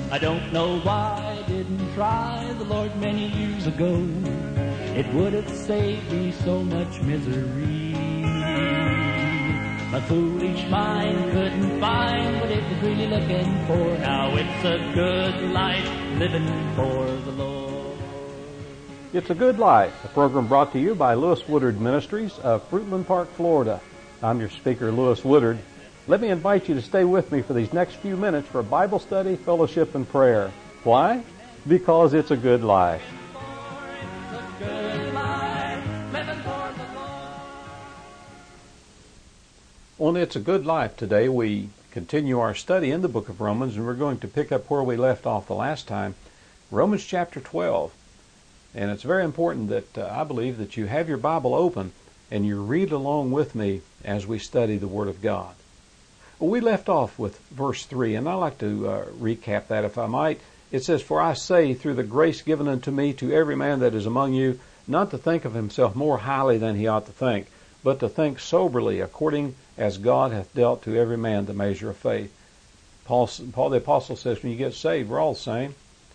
I don't know why I didn't try the Lord many years ago. It would have saved me so much misery. My foolish mind couldn't find what it was really looking for. Now it's a good life living for the Lord. It's a Good Life, a program brought to you by Lewis Woodard Ministries of Fruitland Park, Florida. I'm your speaker, Lewis Woodard. Let me invite you to stay with me for these next few minutes for Bible study, fellowship, and prayer. Why? Because it's a good life. On It's a Good Life today, we continue our study in the book of Romans, and we're going to pick up where we left off the last time, Romans chapter 12. And it's very important that I believe that you have your Bible open and you read along with me as we study the Word of God. Well, we left off with verse 3, and I'd like to recap that if I might. It says, "For I say, through the grace given unto me, to every man that is among you, not to think of himself more highly than he ought to think, but to think soberly, according as God hath dealt to every man the measure of faith." Paul the Apostle says, when you get saved, we're all the same.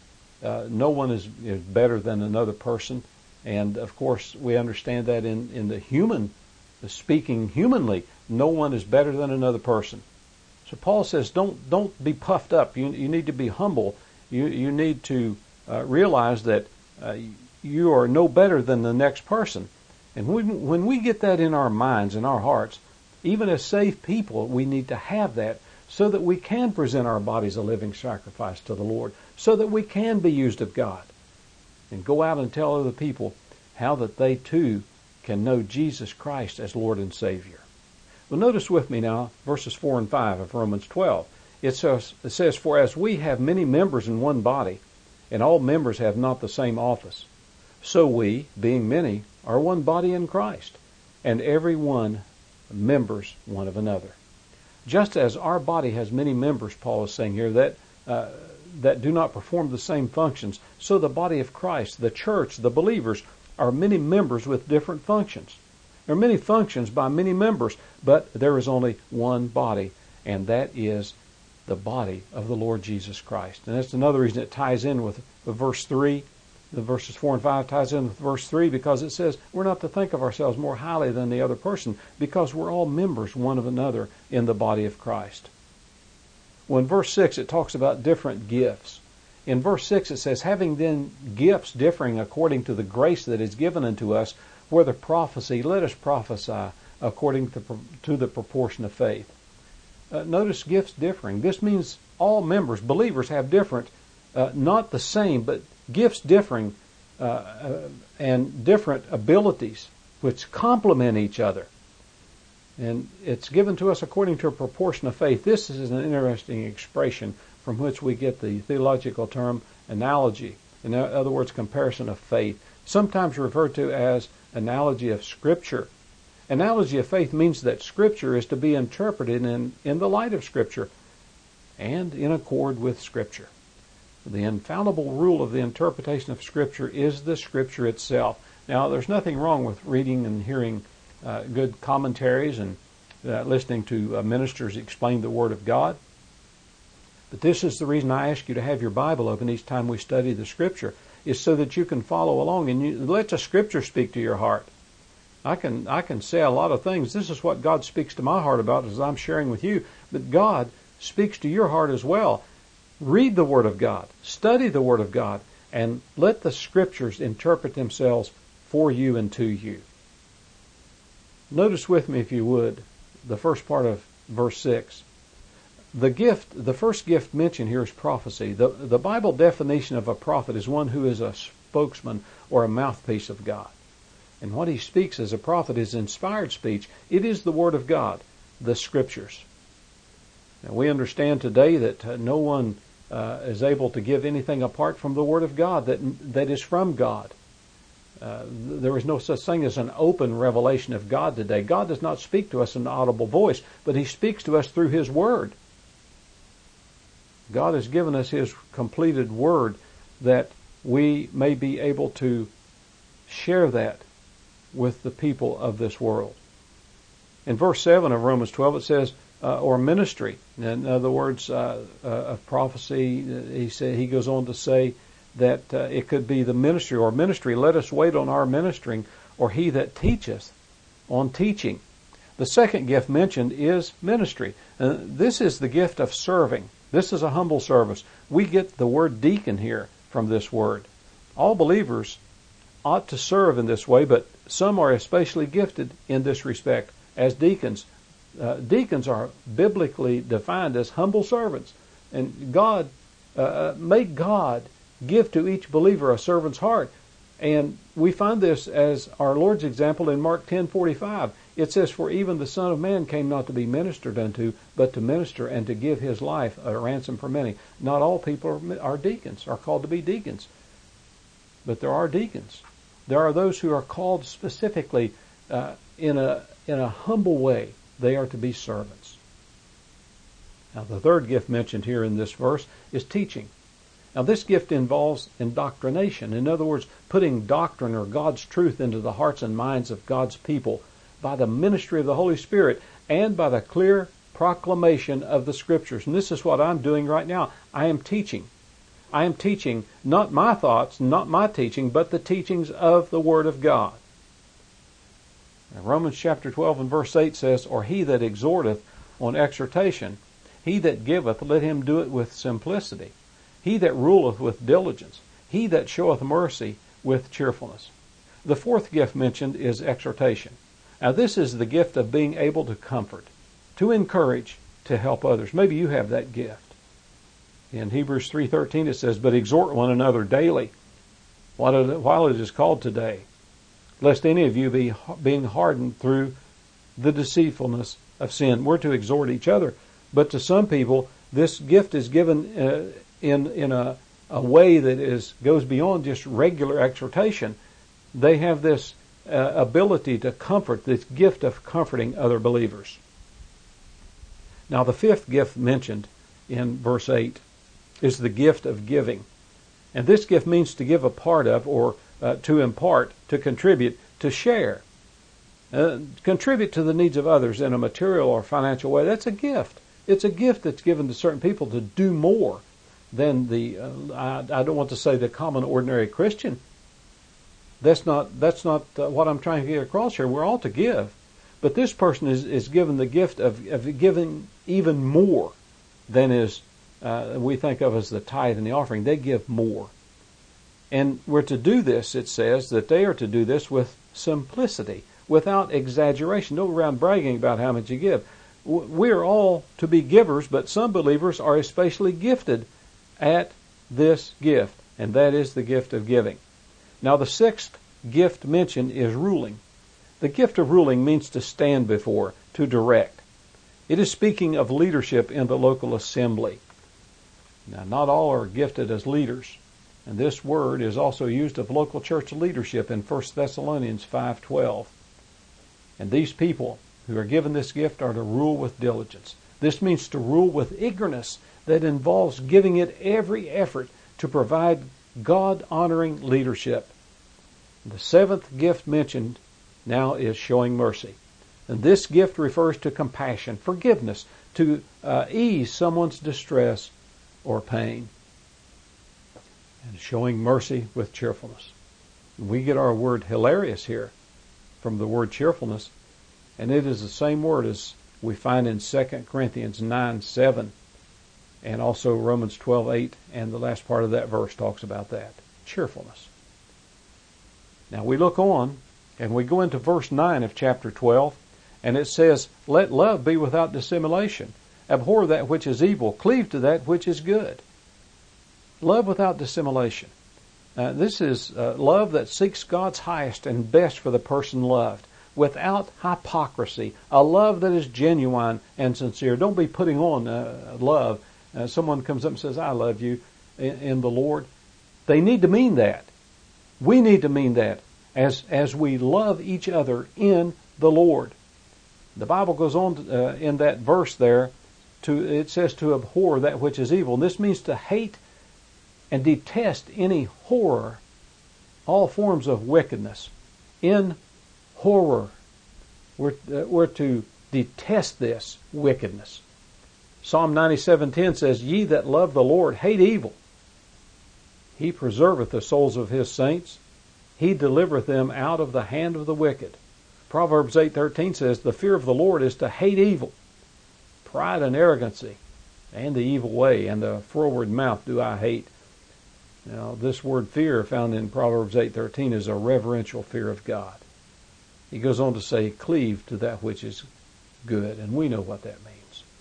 No one is better than another person. And, of course, we understand that in the human, speaking humanly, no one is better than another person. So Paul says, don't be puffed up. You need to be humble. You need to realize that you are no better than the next person. And when we get that in our minds and our hearts, even as saved people, we need to have that so that we can present our bodies a living sacrifice to the Lord, so that we can be used of God and go out and tell other people how that they too can know Jesus Christ as Lord and Savior. Well, notice with me now verses 4 and 5 of Romans 12. It says, "For as we have many members in one body, and all members have not the same office, so we, being many, are one body in Christ, and every one members one of another." Just as our body has many members, Paul is saying here, that do not perform the same functions, so the body of Christ, the church, the believers, are many members with different functions. There are many functions by many members, but there is only one body, and that is the body of the Lord Jesus Christ. And that's another reason it ties in with verse 3. The verses 4 and 5 ties in with verse 3 because it says we're not to think of ourselves more highly than the other person because we're all members one of another in the body of Christ. Well, in verse 6 it talks about different gifts. In verse 6 it says, "Having then gifts differing according to the grace that is given unto us, whether prophecy, let us prophesy according to the proportion of faith." Notice gifts differing. This means all members, believers, have different, not the same, but gifts differing and different abilities which complement each other. And it's given to us according to a proportion of faith. This is an interesting expression from which we get the theological term analogy. In other words, comparison of faith. Sometimes referred to as analogy of Scripture. Analogy of faith means that Scripture is to be interpreted in the light of Scripture and in accord with Scripture. The infallible rule of the interpretation of Scripture is the Scripture itself. Now, there's nothing wrong with reading and hearing good commentaries and listening to ministers explain the Word of God. But this is the reason I ask you to have your Bible open each time we study the Scripture, is so that you can follow along and you let the Scripture speak to your heart. I can say a lot of things. This is what God speaks to my heart about as I'm sharing with you. But God speaks to your heart as well. Read the Word of God. Study the Word of God. And let the Scriptures interpret themselves for you and to you. Notice with me, if you would, the first part of verse 6. The first gift mentioned here is prophecy. The Bible definition of a prophet is one who is a spokesman or a mouthpiece of God. And what he speaks as a prophet is inspired speech. It is the Word of God, the Scriptures. Now, we understand today that no one is able to give anything apart from the Word of God that is from God. There is no such thing as an open revelation of God today. God does not speak to us in an audible voice, but He speaks to us through His Word. God has given us His completed Word that we may be able to share that with the people of this world. In verse 7 of Romans 12 it says, or ministry. In other words, of prophecy, he goes on to say that it could be the ministry or ministry. Let us wait on our ministering, or he that teacheth on teaching. The second gift mentioned is ministry. This is the gift of serving. This is a humble service. We get the word deacon here from this word. All believers ought to serve in this way, but some are especially gifted in this respect as deacons. Deacons are biblically defined as humble servants. And God, may God give to each believer a servant's heart. And we find this as our Lord's example in Mark 10:45. It says, "For even the Son of Man came not to be ministered unto, but to minister and to give his life a ransom for many." Not all people are deacons, are called to be deacons. But there are deacons. There are those who are called specifically in a humble way. They are to be servants. Now the third gift mentioned here in this verse is teaching. Now this gift involves indoctrination. In other words, putting doctrine or God's truth into the hearts and minds of God's people by the ministry of the Holy Spirit and by the clear proclamation of the Scriptures. And this is what I'm doing right now. I am teaching. I am teaching not my thoughts, not my teaching, but the teachings of the Word of God. Now, Romans chapter 12 and verse 8 says, "Or he that exhorteth on exhortation, he that giveth, let him do it with simplicity. He that ruleth with diligence, he that showeth mercy with cheerfulness." The fourth gift mentioned is exhortation. Now this is the gift of being able to comfort, to encourage, to help others. Maybe you have that gift. In Hebrews 3:13 it says, "But exhort one another daily, while it is called today, lest any of you be being hardened through the deceitfulness of sin." We're to exhort each other. But to some people, this gift is given in a way that goes beyond just regular exhortation. They have this ability to comfort, this gift of comforting other believers. Now the fifth gift mentioned in verse 8 is the gift of giving. And this gift means to give a part of, or to impart, to contribute, to share. Contribute to the needs of others in a material or financial way. That's a gift. It's a gift that's given to certain people to do more than I don't want to say the common ordinary Christian. That's not what I'm trying to get across here. We're all to give. But this person is given the gift of giving even more than we think of as the tithe and the offering. They give more. And we're to do this, it says, that they are to do this with simplicity, without exaggeration. Don't go around bragging about how much you give. We are all to be givers, but some believers are especially gifted at this gift, and that is the gift of giving. Now the sixth gift mentioned is ruling. The gift of ruling means to stand before, to direct. It is speaking of leadership in the local assembly. Now not all are gifted as leaders, and this word is also used of local church leadership in 1 Thessalonians 5:12. And these people who are given this gift are to rule with diligence. This means to rule with eagerness that involves giving it every effort to provide God-honoring leadership. The seventh gift mentioned now is showing mercy. And this gift refers to compassion, forgiveness, to ease someone's distress or pain. And showing mercy with cheerfulness. We get our word hilarious here from the word cheerfulness, and it is the same word as we find in 2 Corinthians 9:7, and also Romans 12:8, and the last part of that verse talks about that, cheerfulness. Now we look on, and we go into verse 9 of chapter 12, and it says, "Let love be without dissimulation. Abhor that which is evil. Cleave to that which is good." Love without dissimulation. This is love that seeks God's highest and best for the person loved, without hypocrisy. A love that is genuine and sincere. Don't be putting on love. Someone comes up and says, "I love you in the Lord." They need to mean that. We need to mean that as we love each other in the Lord. The Bible goes on in that verse there, it says to abhor that which is evil. And this means to hate and detest any horror, all forms of wickedness. In horror, we're to detest this wickedness. Psalm 97:10 says, "Ye that love the Lord hate evil. He preserveth the souls of his saints. He delivereth them out of the hand of the wicked." Proverbs 8:13 says, "The fear of the Lord is to hate evil. Pride and arrogancy, and the evil way, and the froward mouth do I hate." Now, this word fear found in Proverbs 8:13 is a reverential fear of God. He goes on to say, "Cleave to that which is good," and we know what that means.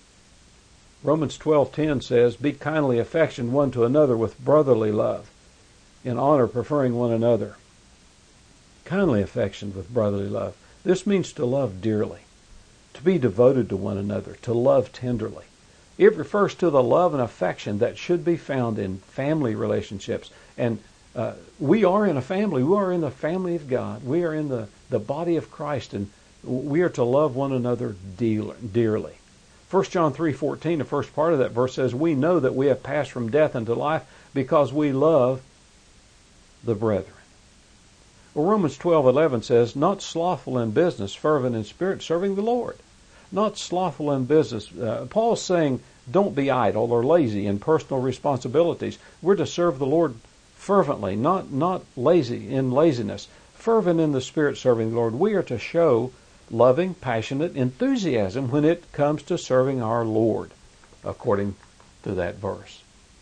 Romans 12:10 says, "Be kindly affectioned one to another with brotherly love, in honor preferring one another." Kindly affectioned with brotherly love. This means to love dearly, to be devoted to one another, to love tenderly. It refers to the love and affection that should be found in family relationships. And we are in a family. We are in the family of God. We are in the body of Christ, and we are to love one another dearly. 1 John 3:14, the first part of that verse says, "We know that we have passed from death into life because we love the brethren." Well, Romans 12:11 says, "Not slothful in business, fervent in spirit, serving the Lord." Not slothful in business. Paul's saying, don't be idle or lazy in personal responsibilities. We're to serve the Lord fervently, not lazy in laziness. Fervent in the spirit, serving the Lord. We are to show loving, passionate enthusiasm when it comes to serving our Lord, according to that verse.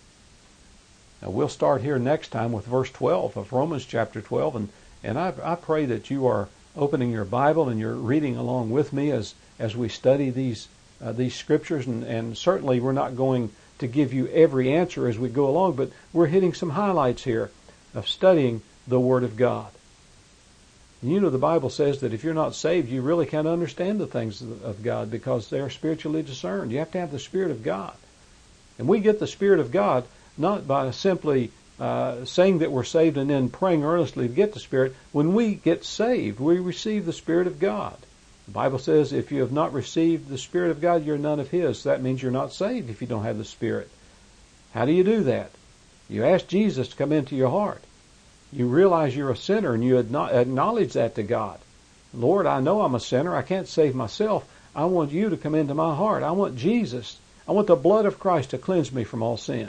Now, we'll start here next time with verse 12 of Romans chapter 12, and I pray that you are opening your Bible and you're reading along with me as we study these scriptures, and certainly we're not going to give you every answer as we go along, but we're hitting some highlights here of studying the Word of God. You know, the Bible says that if you're not saved, you really can't understand the things of God because they're spiritually discerned. You have to have the Spirit of God. And we get the Spirit of God not by simply saying that we're saved and then praying earnestly to get the Spirit. When we get saved, we receive the Spirit of God. The Bible says if you have not received the Spirit of God, you're none of His. That means you're not saved if you don't have the Spirit. How do you do that? You ask Jesus to come into your heart. You realize you're a sinner and you acknowledge that to God. Lord, I know I'm a sinner. I can't save myself. I want you to come into my heart. I want Jesus. I want the blood of Christ to cleanse me from all sin.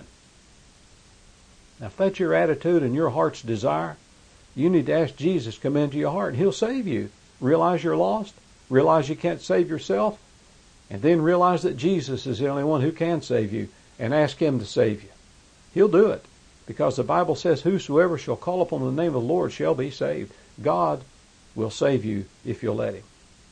Now, if that's your attitude and your heart's desire, you need to ask Jesus to come into your heart. He'll save you. Realize you're lost. Realize you can't save yourself. And then realize that Jesus is the only one who can save you, and ask Him to save you. He'll do it. Because the Bible says, whosoever shall call upon the name of the Lord shall be saved. God will save you if you'll let Him.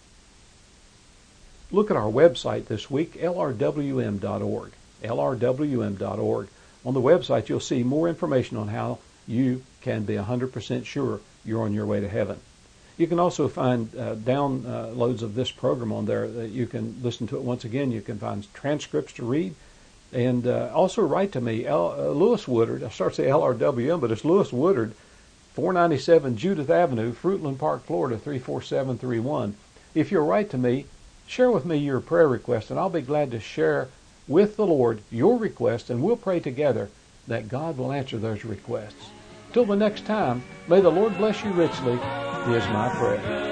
Look at our website this week, lrwm.org. lrwm.org. On the website, you'll see more information on how you can be 100% sure you're on your way to heaven. You can also find downloads of this program on there that you can listen to it once again. You can find transcripts to read. And also write to me, Lewis Woodard. I start to say LRWM, but it's Lewis Woodard, 497 Judith Avenue, Fruitland Park, Florida, 34731. If you'll write to me, share with me your prayer request, and I'll be glad to share with the Lord your request, and we'll pray together that God will answer those requests. Till the next time, may the Lord bless you richly, is my prayer.